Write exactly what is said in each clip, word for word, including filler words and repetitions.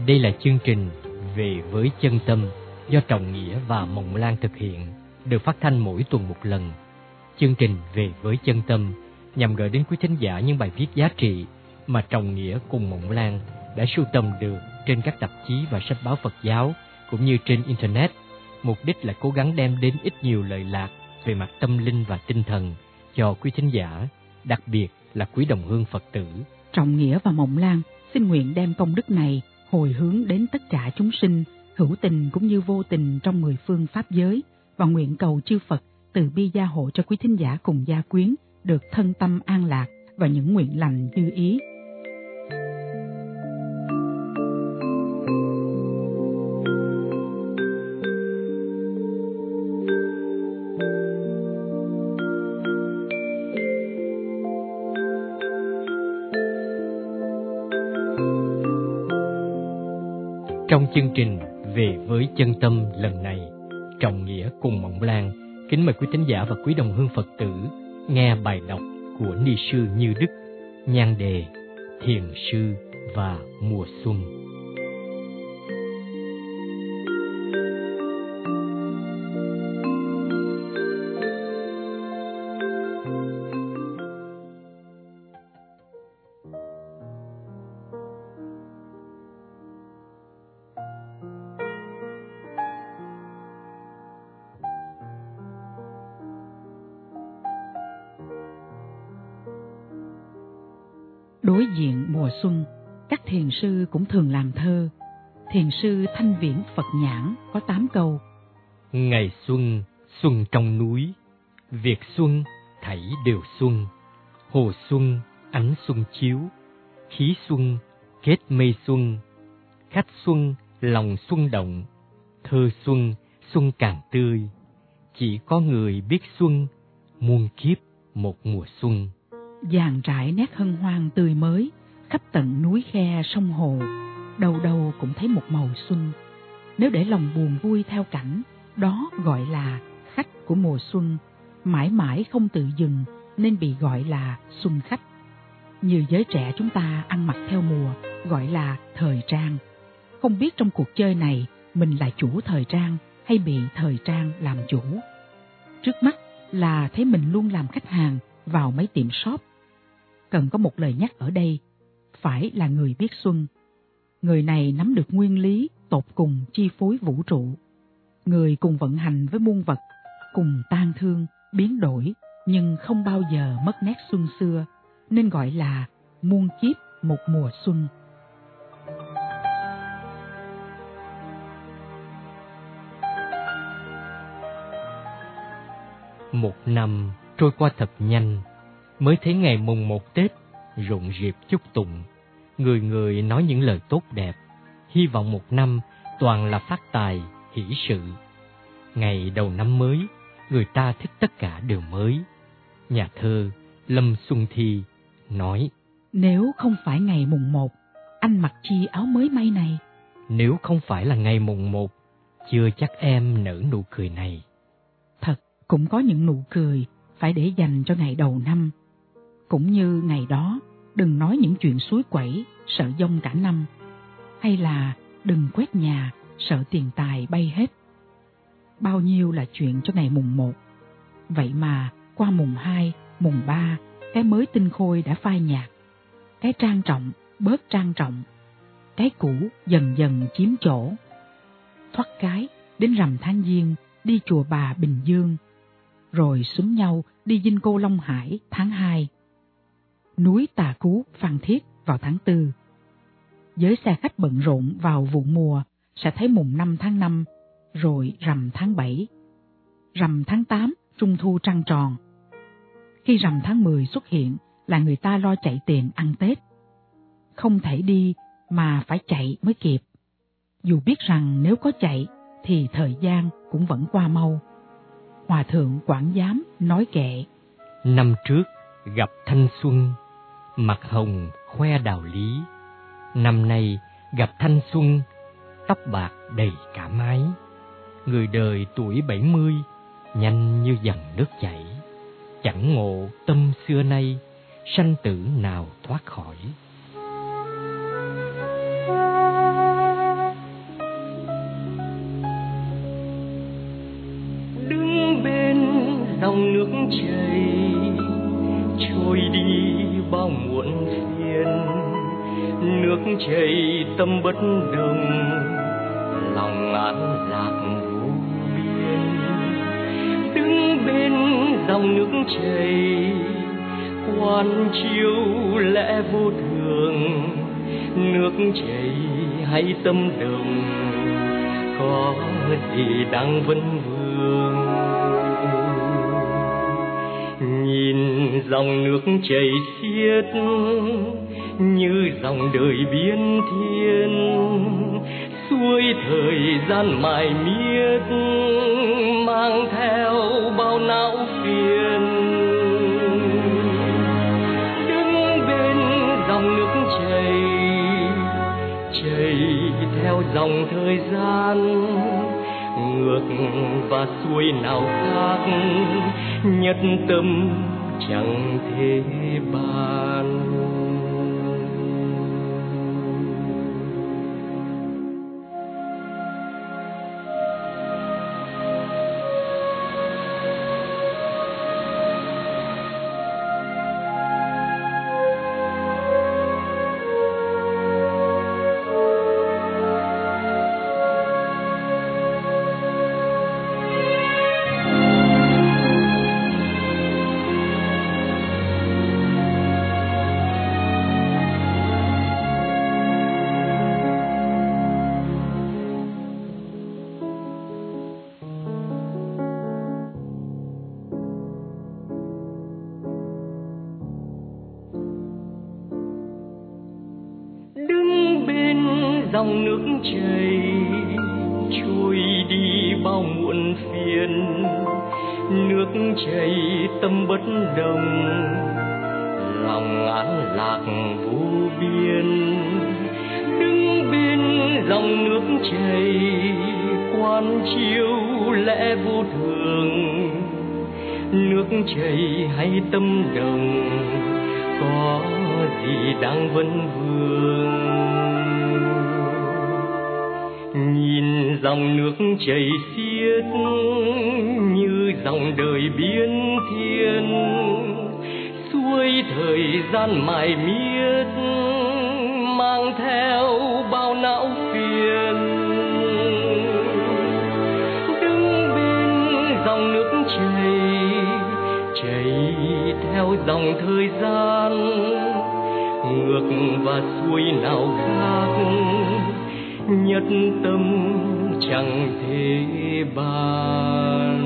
Đây là chương trình Về với chân tâm do Trọng Nghĩa và Mộng Lan thực hiện, được phát thanh mỗi tuần một lần. Chương trình Về với chân tâm nhằm gửi đến quý thính giả những bài viết giá trị mà Trọng Nghĩa cùng Mộng Lan đã sưu tầm được trên các tạp chí và sách báo Phật giáo cũng như trên Internet. Mục đích là cố gắng đem đến ít nhiều lợi lạc về mặt tâm linh và tinh thần cho quý thính giả, đặc biệt là quý đồng hương Phật tử. Trọng Nghĩa và Mộng Lan xin nguyện đem công đức này hồi hướng đến tất cả chúng sinh, hữu tình cũng như vô tình trong mười phương pháp giới, và nguyện cầu chư Phật từ bi gia hộ cho quý thính giả cùng gia quyến được thân tâm an lạc và những nguyện lành như ý. Trong chương trình Về với chân tâm lần này, Trọng Nghĩa cùng Mộng Lan kính mời quý thính giả và quý đồng hương Phật tử nghe bài đọc của Ni sư Như Đức, nhan đề Thiền sư và mùa xuân. Đối diện mùa xuân, các thiền sư cũng thường làm thơ. Thiền sư Thanh Viễn Phật Nhãn có tám câu. Ngày xuân, xuân trong núi, việc xuân thảy đều xuân. Hồ xuân, ánh xuân chiếu, khí xuân, kết mây xuân. Khách xuân, lòng xuân động, thơ xuân, xuân càng tươi. Chỉ có người biết xuân, muôn kiếp một mùa xuân. Dàn trải nét hân hoan tươi mới, khắp tận núi khe sông hồ, đâu đâu cũng thấy một màu xuân. Nếu để lòng buồn vui theo cảnh, đó gọi là khách của mùa xuân, mãi mãi không tự dừng nên bị gọi là xuân khách. Như giới trẻ chúng ta ăn mặc theo mùa, gọi là thời trang. Không biết trong cuộc chơi này mình là chủ thời trang hay bị thời trang làm chủ. Trước mắt là thấy mình luôn làm khách hàng vào mấy tiệm shop. Cần có một lời nhắc ở đây, phải là người biết xuân. Người này nắm được nguyên lý tột cùng chi phối vũ trụ. Người cùng vận hành với muôn vật, cùng tan thương, biến đổi, nhưng không bao giờ mất nét xuân xưa, nên gọi là muôn kiếp một mùa xuân. Một năm trôi qua thật nhanh, mới thấy ngày mùng một Tết rộn rịp chúc tụng, người người nói những lời tốt đẹp, hy vọng một năm toàn là phát tài, hỷ sự. Ngày đầu năm mới, người ta thích tất cả đều mới. Nhà thơ Lâm Xuân Thi nói: Nếu không phải ngày mùng một, anh mặc chi áo mới may này? Nếu không phải là ngày mùng một, chưa chắc em nở nụ cười này. Thật, cũng có những nụ cười phải để dành cho ngày đầu năm. Cũng như ngày đó, đừng nói những chuyện suối quẩy, sợ dông cả năm. Hay là đừng quét nhà, sợ tiền tài bay hết. Bao nhiêu là chuyện cho ngày mùng một. Vậy mà qua mùng hai, mùng ba, cái mới tinh khôi đã phai nhạt. Cái trang trọng bớt trang trọng. Cái cũ dần dần chiếm chỗ. Thoát cái đến rằm tháng Giêng đi chùa Bà Bình Dương. Rồi xúm nhau đi Dinh Cô Long Hải tháng hai. Núi Tà Cú Phan Thiết vào tháng tư. Giới xe khách bận rộn vào vụ mùa sẽ thấy mùng năm tháng năm, rồi rằm tháng bảy. Rằm tháng tám, trung thu trăng tròn. Khi rằm tháng mười xuất hiện là người ta lo chạy tiền ăn Tết. Không thể đi mà phải chạy mới kịp. Dù biết rằng nếu có chạy thì thời gian cũng vẫn qua mau. Hòa thượng Quảng Giám nói kệ: Năm trước gặp thanh xuân, mặt hồng khoe đạo lý. Năm nay gặp thanh xuân, tóc bạc đầy cả mái. Người đời tuổi bảy mươi, nhanh như dòng nước chảy. Chẳng ngộ tâm xưa nay, sanh tử nào thoát khỏi. dòng nước chảy trôi đi bao muộn phiền, nước chảy tâm bất đồng, lòng an lạc vô biên. Đứng bên dòng nước chảy quan chiếu lẽ vô thường, nước chảy hay tâm đồng, có gì đang vấn vương. Nhìn dòng nước chảy xiết như dòng đời biến thiên, xuôi thời gian mải miết mang theo bao não phiền. Đứng bên dòng nước chảy chảy theo dòng thời gian, ngược và xuôi nào khác nhất tâm chẳng thể bàn. Dòng nước chảy trôi đi bao muộn phiền, nước chảy tâm bất đồng, lòng an lạc vô biên. Đứng bên dòng nước chảy quan chiếu lẽ vô thường, nước chảy hay tâm đồng, có gì đang vấn vương. Nhìn dòng nước chảy xiết như dòng đời biến thiên, xuôi thời gian mải miết mang theo bao não phiền. Đứng bên dòng nước chảy chảy theo dòng thời gian, ngược và xuôi nào khác nhất tâm chẳng thể bàn.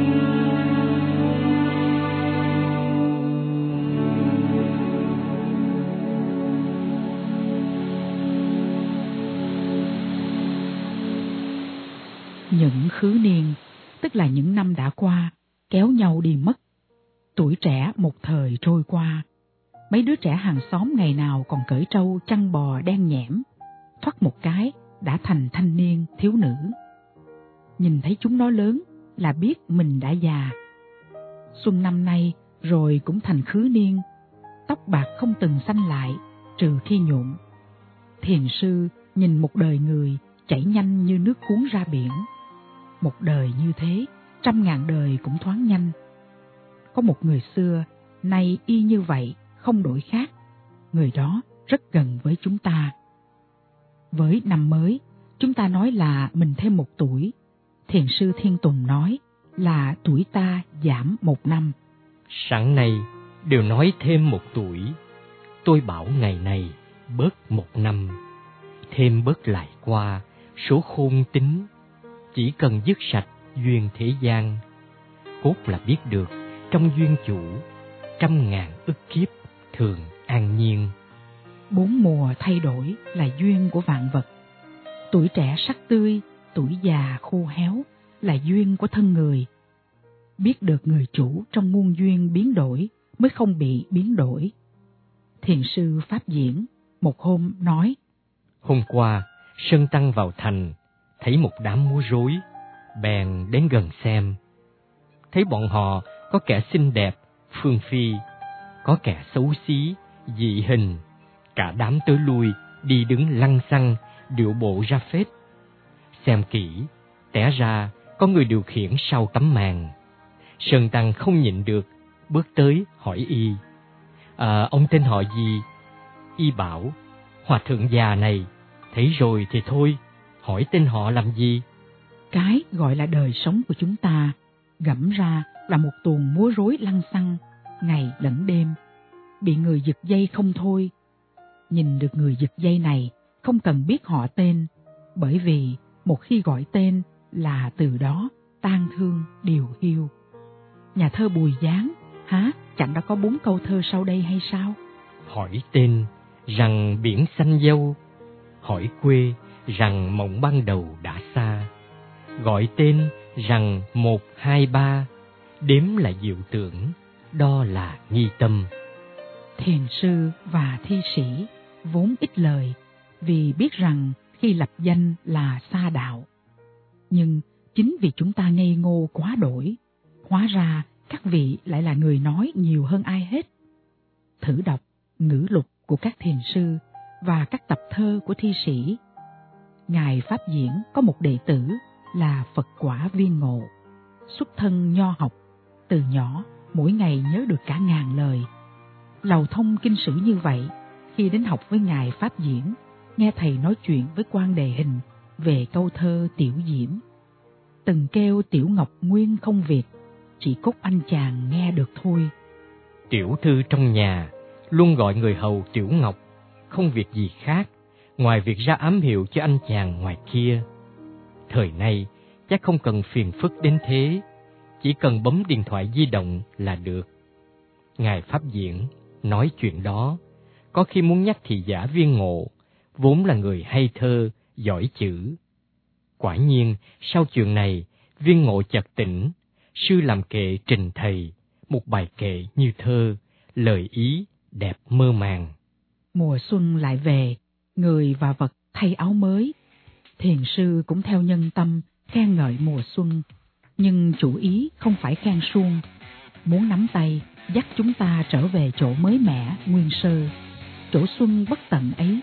Những khứ niên, tức là những năm đã qua, kéo nhau đi mất. Tuổi trẻ một thời trôi qua, mấy đứa trẻ hàng xóm ngày nào còn cởi trâu chăn bò đen nhẽm, thoắt một cái đã thành thanh niên thiếu nữ. Nhìn thấy chúng nó lớn là biết mình đã già. Xuân năm nay rồi cũng thành khứ niên, tóc bạc không từng xanh lại trừ khi nhuộm. Thiền sư nhìn một đời người chảy nhanh như nước cuốn ra biển. Một đời như thế, trăm ngàn đời cũng thoáng nhanh. Có một người xưa, nay y như vậy, không đổi khác. Người đó rất gần với chúng ta. Với năm mới, chúng ta nói là mình thêm một tuổi. Thiền sư Thiên Tùng nói là tuổi ta giảm một năm. Sáng nay đều nói thêm một tuổi. Tôi bảo ngày này bớt một năm. Thêm bớt lại qua số khôn tính. Chỉ cần dứt sạch duyên thế gian. Cốt là biết được trong duyên chủ, trăm ngàn ức kiếp thường an nhiên. Bốn mùa thay đổi là duyên của vạn vật. Tuổi trẻ sắc tươi, tuổi già khô héo là duyên của thân người. Biết được người chủ trong muôn duyên biến đổi mới không bị biến đổi. Thiền sư Pháp Diễn một hôm nói: Hôm qua, Sơn Tăng vào thành, thấy một đám múa rối, bèn đến gần xem. Thấy bọn họ có kẻ xinh đẹp, phương phi, có kẻ xấu xí, dị hình, cả đám tới lui, đi đứng lăng xăng, điệu bộ ra phết. Xem kỹ, té ra có người điều khiển sau tấm màn. Sơn Tăng không nhịn được, bước tới hỏi y: à, ông tên họ gì? Y bảo: hòa thượng già này, thấy rồi thì thôi, hỏi tên họ làm gì? Cái gọi là đời sống của chúng ta gẫm ra là một tuồng múa rối lăng xăng, ngày lẫn đêm, bị người giật dây không thôi. Nhìn được người giật dây này không cần biết họ tên, bởi vì một khi gọi tên là từ đó tang thương điều hiu. Nhà thơ Bùi Giáng há chẳng đã có bốn câu thơ sau đây hay sao? Hỏi tên rằng biển xanh dâu, hỏi quê rằng mộng ban đầu đã xa, gọi tên rằng một hai ba, đếm là diệu tưởng, đo là nghi tâm. Thiền sư và thi sĩ vốn ít lời, vì biết rằng khi lập danh là xa đạo. Nhưng chính vì chúng ta ngây ngô quá đổi, hóa ra các vị lại là người nói nhiều hơn ai hết. Thử đọc ngữ lục của các thiền sư và các tập thơ của thi sĩ. Ngài Pháp Diễn có một đệ tử là Phật Quả Viên Ngộ, xuất thân nho học, từ nhỏ mỗi ngày nhớ được cả ngàn lời. Lầu thông kinh sử như vậy, khi đến học với Ngài Pháp Diễn, nghe thầy nói chuyện với Quan Đề Hình về câu thơ Tiểu Diễm. Từng kêu Tiểu Ngọc nguyên không việc, chỉ cốt anh chàng nghe được thôi. Tiểu thư trong nhà luôn gọi người hầu Tiểu Ngọc, không việc gì khác ngoài việc ra ám hiệu cho anh chàng ngoài kia. Thời nay chắc không cần phiền phức đến thế, chỉ cần bấm điện thoại di động là được. Ngài Pháp Diễn nói chuyện đó, có khi muốn nhắc thị giả Viên Ngộ, vốn là người hay thơ, giỏi chữ. Quả nhiên, sau chuyện này, Viên Ngộ chợt tỉnh, sư làm kệ trình thầy, một bài kệ như thơ, lời ý, đẹp mơ màng. Mùa xuân lại về, người và vật thay áo mới. Thiền sư cũng theo nhân tâm, khen ngợi mùa xuân, nhưng chủ ý không phải khen suông, muốn nắm tay, dắt chúng ta trở về chỗ mới mẻ, nguyên sơ, chỗ xuân bất tận ấy.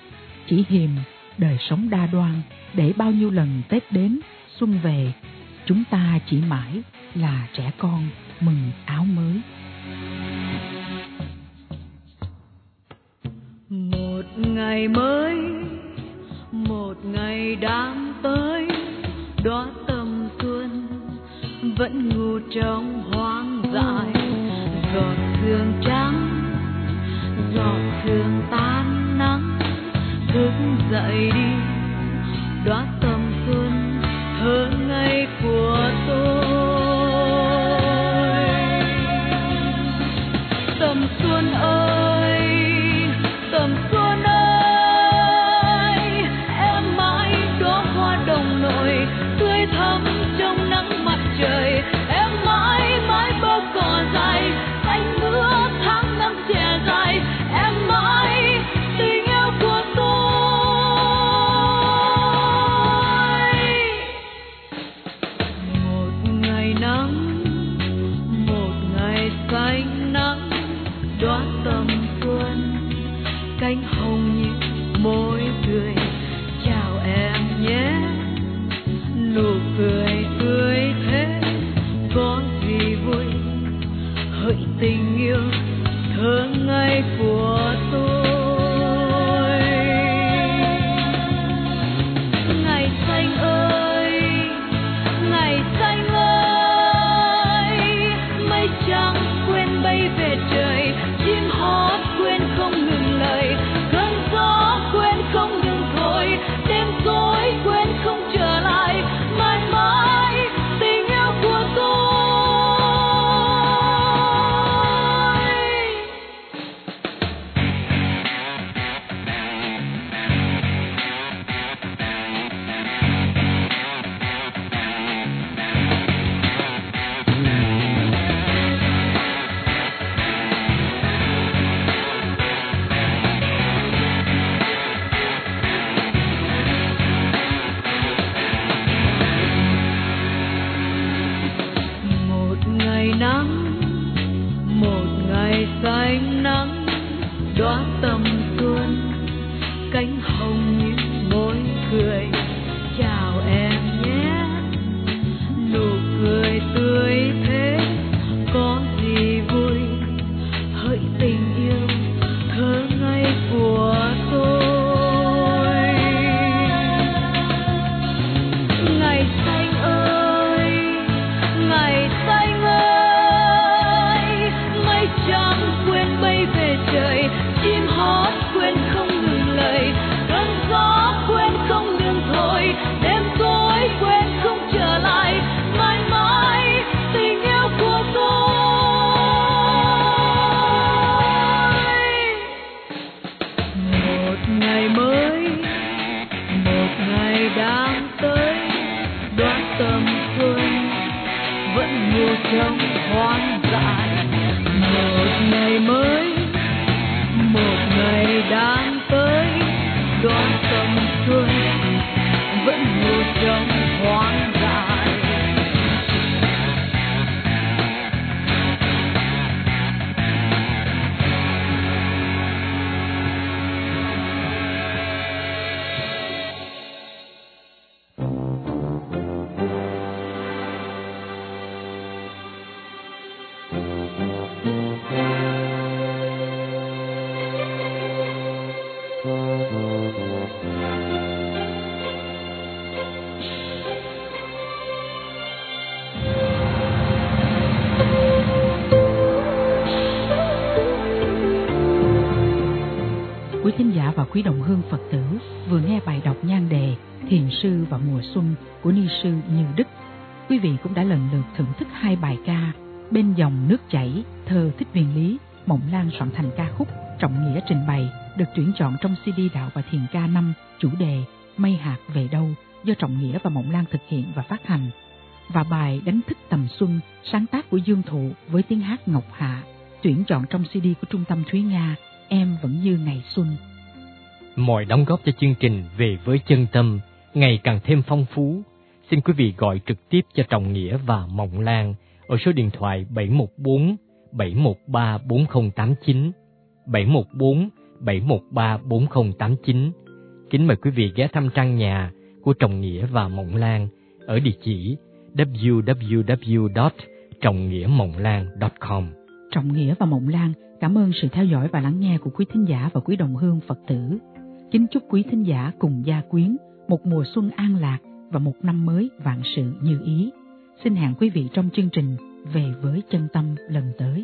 Chỉ hiềm đời sống đa đoan, để bao nhiêu lần Tết đến, xuân về, chúng ta chỉ mãi là trẻ con mừng áo mới. Một ngày mới, một ngày đang tới, đóa tầm xuân vẫn ngủ trong hoang dại. Giọt sương trắng, giọt sương tan nắng, thức dậy đi, đóa tầm xuân thơ ngây của tôi. Tầm xuân ơi, tầm xuân ơi, em mãi đóa hoa đồng nội, tươi thắm trong nắng mặt trời. Em mãi mãi bờ cỏ dài, xanh mưa tháng năm trẻ dài. Em mãi tình yêu của tôi. Một ngày nắng, một ngày xanh nắng, đóa tầm xuân, cánh hồng như môi cười. Chào em nhé, nụ cười tươi thế, có gì vui hỡi tình yêu thơ ngây của tôi. Ngày xanh ơi, ngày xanh ơi, mây trắng quên bay về trời, chim hót quên không ngừng lời, cơn gió quên không ngừng thổi, đêm tối quên không trở lại. Mãi mãi tình yêu của tôi. Một ngày nắng, một ngày xanh nắng, đóa tầm xuân, cánh hồng như môi cười. Chào em nhé, nụ cười tươi thế, trống hoang dại. Một ngày mới, một ngày đang tới, đón xuân xuân vẫn ngủ trong hoang dại. Quý thính giả và quý đồng hương Phật tử vừa nghe bài đọc nhan đề Thiền sư và mùa xuân của ni sư Như Đức. Quý vị cũng đã lần lượt thưởng thức hai bài ca Bên dòng nước chảy, thơ Thích Huyền Lý, Mộng Lan soạn thành ca khúc Trọng Nghĩa trình bày, được tuyển chọn trong xê đê Đạo và Thiền ca năm, chủ đề Mây hạt về đâu, do Trọng Nghĩa và Mộng Lan thực hiện và phát hành. Và bài Đánh thức tầm xuân, sáng tác của Dương Thụ với tiếng hát Ngọc Hạ, tuyển chọn trong xê đê của Trung tâm Thúy Nga, Em vẫn như ngày xuân. Mọi đóng góp cho chương trình Về với chân tâm ngày càng thêm phong phú. Xin quý vị gọi trực tiếp cho Trọng Nghĩa và Mộng Lan ở số điện thoại bảy một bốn bảy một ba bốn không tám chín, bảy một bốn bảy một ba bốn không tám chín. Kính mời quý vị ghé thăm trang nhà của Trọng Nghĩa và Mộng Lan ở địa chỉ w w w chấm trọng nghĩa mộng lan chấm com. Trọng Nghĩa và Mộng Lan cảm ơn sự theo dõi và lắng nghe của quý thính giả và quý đồng hương Phật tử. Kính chúc quý thính giả cùng gia quyến một mùa xuân an lạc và một năm mới vạn sự như ý. Xin hẹn quý vị trong chương trình Về với chân tâm lần tới.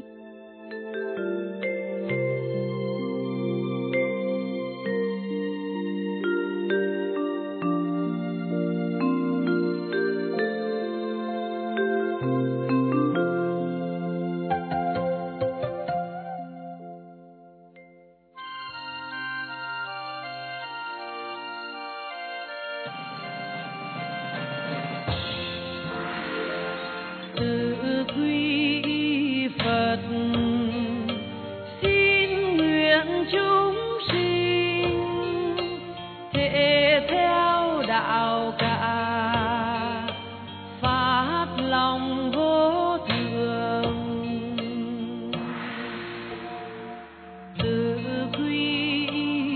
Tự quy Phật xin nguyện chúng sinh thể theo đạo cả, phát lòng vô thường. Tự quy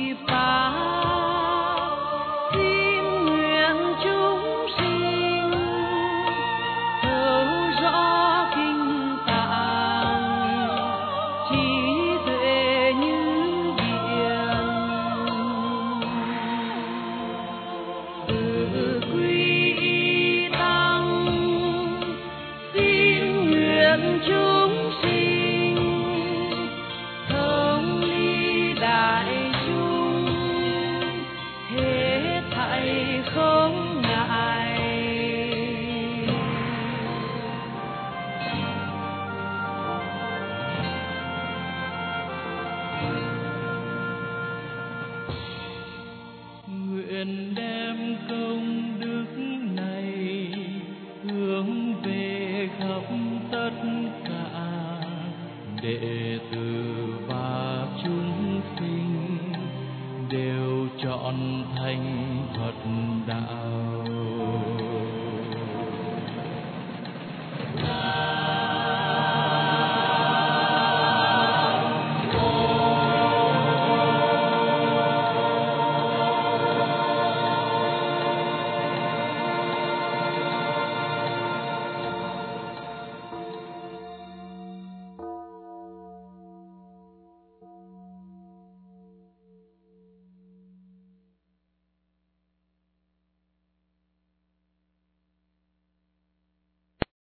Pháp xin nguyện chúng sinh thấu rõ kinh tạng, trí tuệ như biển. Tự quy tăng xin nguyện chúng sinh thống ly đại chúng, hết thảy không ngại. Nguyện đem công đức này hướng về khắp tất cả đệ tử và chúng sinh đều trọn thành Phật